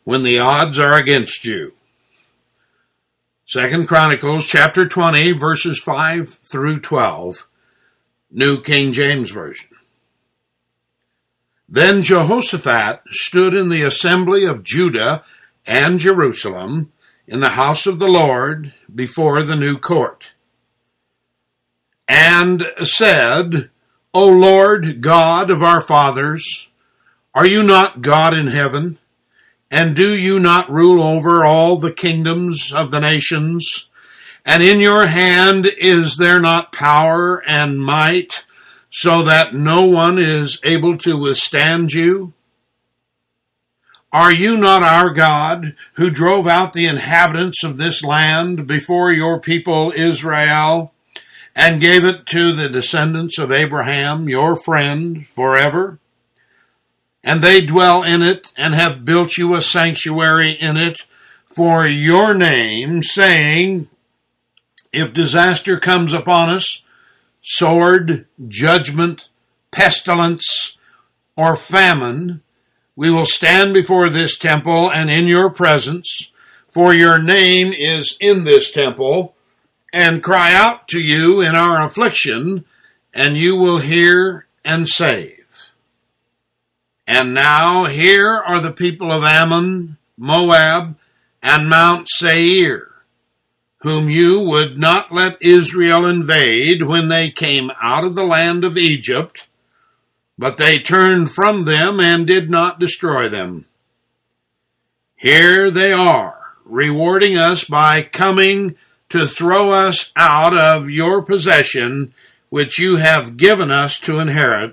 when the odds are against you. 2 Chronicles chapter 20, verses 5 through 12, New King James Version. Then Jehoshaphat stood in the assembly of Judah and Jerusalem in the house of the Lord before the new court, and said, O Lord God of our fathers, are you not God in heaven? And do you not rule over all the kingdoms of the nations? And in your hand is there not power and might, so that no one is able to withstand you? Are you not our God, who drove out the inhabitants of this land before your people Israel, and gave it to the descendants of Abraham, your friend, forever? And they dwell in it, and have built you a sanctuary in it for your name, saying, if disaster comes upon us, sword, judgment, pestilence, or famine, we will stand before this temple and in your presence, for your name is in this temple, and cry out to you in our affliction, and you will hear and save. And now here are the people of Ammon, Moab, and Mount Seir, whom you would not let Israel invade when they came out of the land of Egypt, but they turned from them and did not destroy them. Here they are, rewarding us by coming to throw us out of your possession, which you have given us to inherit.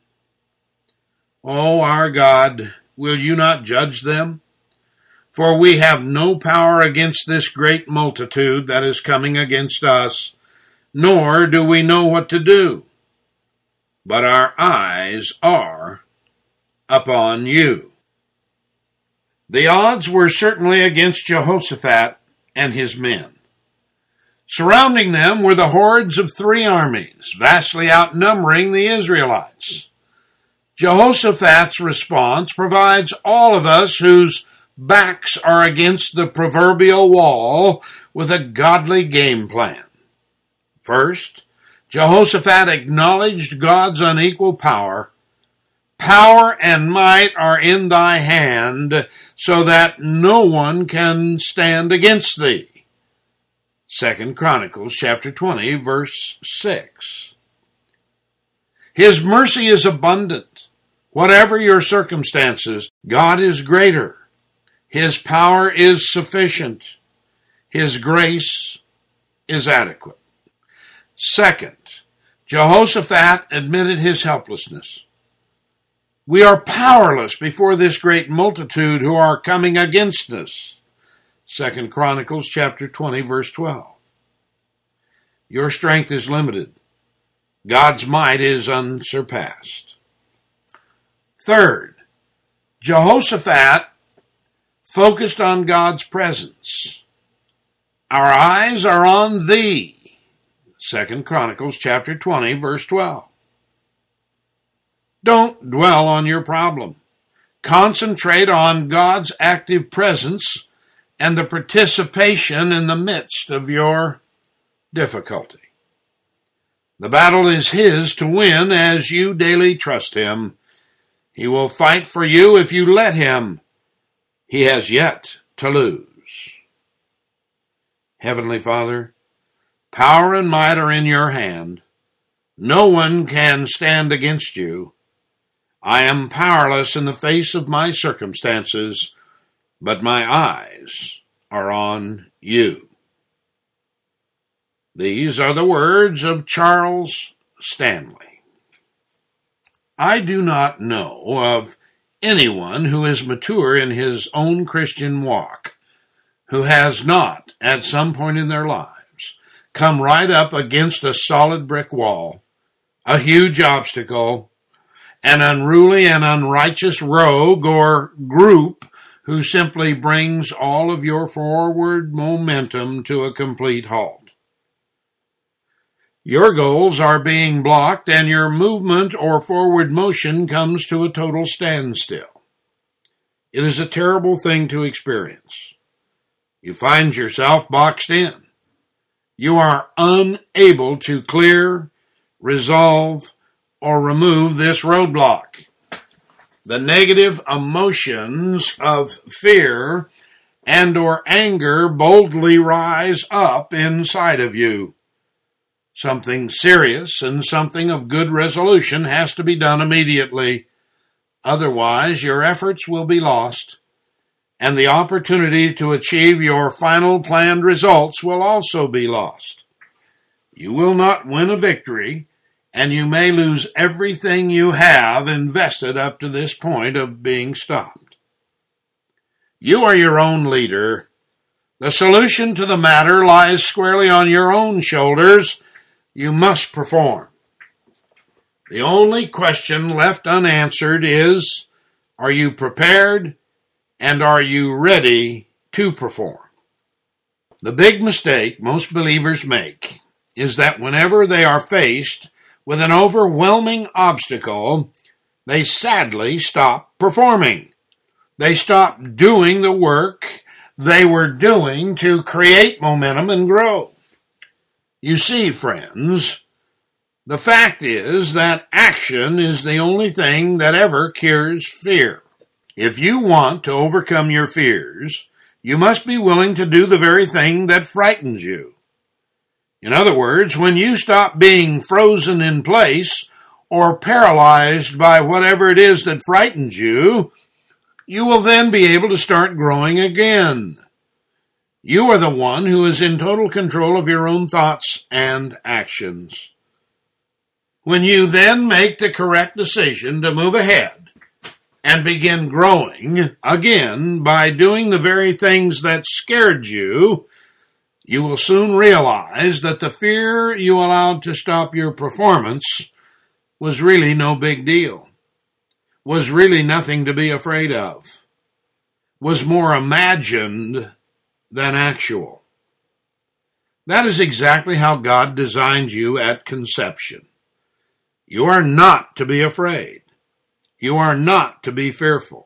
O our God, will you not judge them? For we have no power against this great multitude that is coming against us, nor do we know what to do. But our eyes are upon you. The odds were certainly against Jehoshaphat and his men. Surrounding them were the hordes of 3 armies, vastly outnumbering the Israelites. Jehoshaphat's response provides all of us whose backs are against the proverbial wall with a godly game plan. First, Jehoshaphat acknowledged God's unequal power. Power and might are in thy hand, so that no one can stand against thee. 2 Chronicles chapter 20, verse 6. His mercy is abundant. Whatever your circumstances, God is greater. His power is sufficient. His grace is adequate. Second, Jehoshaphat admitted his helplessness. We are powerless before this great multitude who are coming against us. 2 Chronicles chapter 20, verse 12. Your strength is limited. God's might is unsurpassed. Third, Jehoshaphat focused on God's presence. Our eyes are on thee. 2 Chronicles chapter 20, verse 12. Don't dwell on your problem. Concentrate on God's active presence and the participation in the midst of your difficulty. The battle is his to win as you daily trust him. He will fight for you if you let him. He has yet to lose. Heavenly Father, power and might are in your hand. No one can stand against you. I am powerless in the face of my circumstances, but my eyes are on you. These are the words of Charles Stanley. I do not know of anyone who is mature in his own Christian walk who has not, at some point in their lives, come right up against a solid brick wall, a huge obstacle, an unruly and unrighteous rogue or group who simply brings all of your forward momentum to a complete halt. Your goals are being blocked and your movement or forward motion comes to a total standstill. It is a terrible thing to experience. You find yourself boxed in. You are unable to clear, resolve, or remove this roadblock. The negative emotions of fear and or anger boldly rise up inside of you. Something serious and something of good resolution has to be done immediately. Otherwise, your efforts will be lost, and the opportunity to achieve your final planned results will also be lost. You will not win a victory, and you may lose everything you have invested up to this point of being stopped. You are your own leader. The solution to the matter lies squarely on your own shoulders. You must perform. The only question left unanswered is, are you prepared and are you ready to perform? The big mistake most believers make is that whenever they are faced with an overwhelming obstacle, they sadly stop performing. They stop doing the work they were doing to create momentum and grow. You see, friends, the fact is that action is the only thing that ever cures fear. If you want to overcome your fears, you must be willing to do the very thing that frightens you. In other words, when you stop being frozen in place or paralyzed by whatever it is that frightens you, you will then be able to start growing again. You are the one who is in total control of your own thoughts and actions. When you then make the correct decision to move ahead and begin growing again by doing the very things that scared you, you will soon realize that the fear you allowed to stop your performance was really no big deal, was really nothing to be afraid of, was more imagined than actual. That is exactly how God designed you at conception. You are not to be afraid. You are not to be fearful.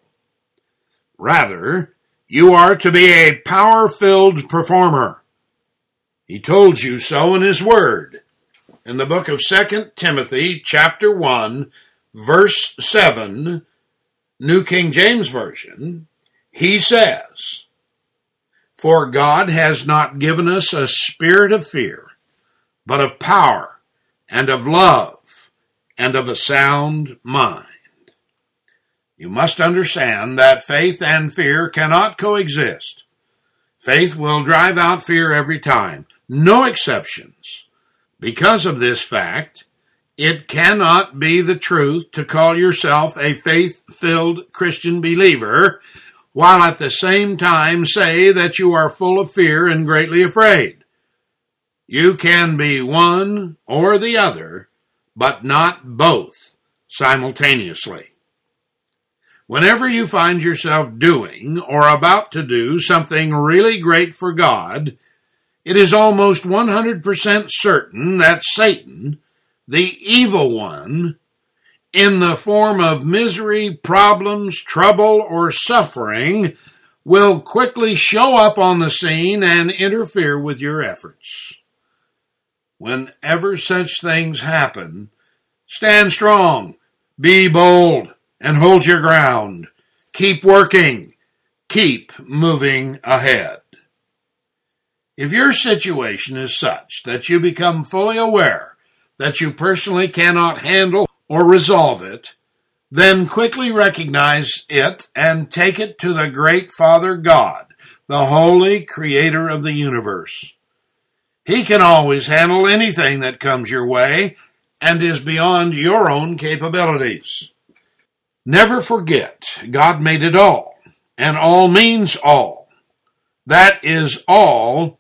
Rather, you are to be a power-filled performer. He told you so in His Word. In the book of 2 Timothy, chapter 1, verse 7, New King James Version, He says, "For God has not given us a spirit of fear, but of power and of love and of a sound mind." You must understand that faith and fear cannot coexist. Faith will drive out fear every time, no exceptions. Because of this fact, it cannot be the truth to call yourself a faith-filled Christian believer while at the same time say that you are full of fear and greatly afraid. You can be one or the other, but not both simultaneously. Whenever you find yourself doing or about to do something really great for God, it is almost 100% certain that Satan, the evil one, in the form of misery, problems, trouble, or suffering, will quickly show up on the scene and interfere with your efforts. Whenever such things happen, stand strong, be bold, and hold your ground. Keep working. Keep moving ahead. If your situation is such that you become fully aware that you personally cannot handle or resolve it, then quickly recognize it and take it to the great Father God, the holy creator of the universe. He can always handle anything that comes your way and is beyond your own capabilities. Never forget, God made it all, and all means all. That is all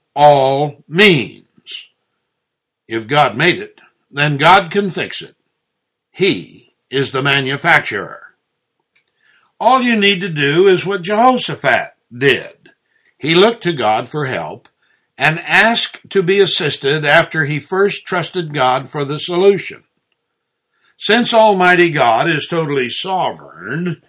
means. If God made it, then God can fix it. He is the manufacturer. All you need to do is what Jehoshaphat did. He looked to God for help and asked to be assisted after he first trusted God for the solution. Since Almighty God is totally sovereign,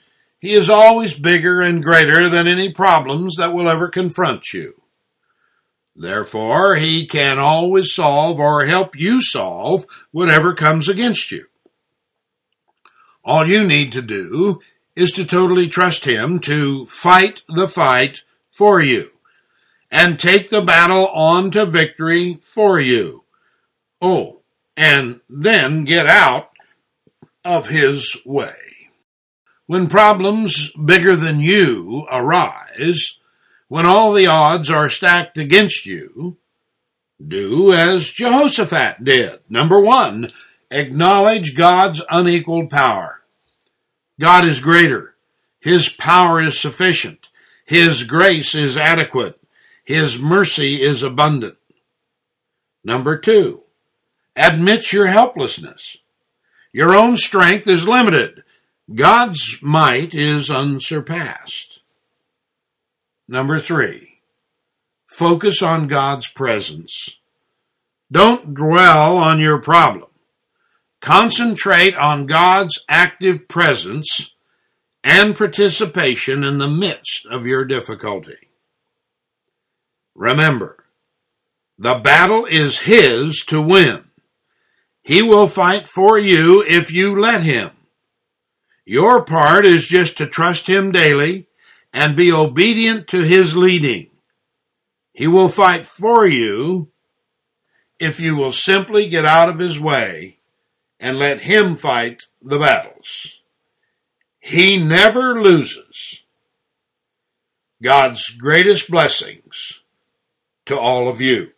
He is always bigger and greater than any problems that will ever confront you. Therefore, he can always solve or help you solve whatever comes against you. All you need to do is to totally trust him to fight the fight for you and take the battle on to victory for you. Oh, and then get out of his way. When problems bigger than you arise, when all the odds are stacked against you, do as Jehoshaphat did. Number 1, acknowledge God's unequaled power. God is greater. His power is sufficient. His grace is adequate. His mercy is abundant. Number 2, admit your helplessness. Your own strength is limited. God's might is unsurpassed. Number 3, focus on God's presence. Don't dwell on your problem. Concentrate on God's active presence and participation in the midst of your difficulty. Remember, the battle is his to win. He will fight for you if you let him. Your part is just to trust him daily and be obedient to his leading. He will fight for you if you will simply get out of his way and let him fight the battles. He never loses. God's greatest blessings to all of you.